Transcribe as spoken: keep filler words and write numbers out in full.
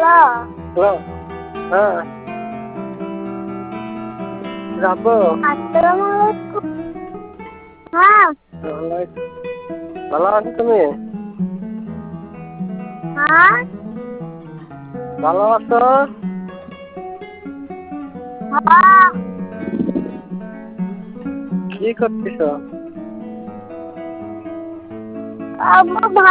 Hello হ্যাঁ যাবো আসসালামু আলাইকুম। হ্যাঁ ভালো আছো তুমি? হ্যাঁ ভালো আছো? হ্যাঁ কি করতেছ? আম্মু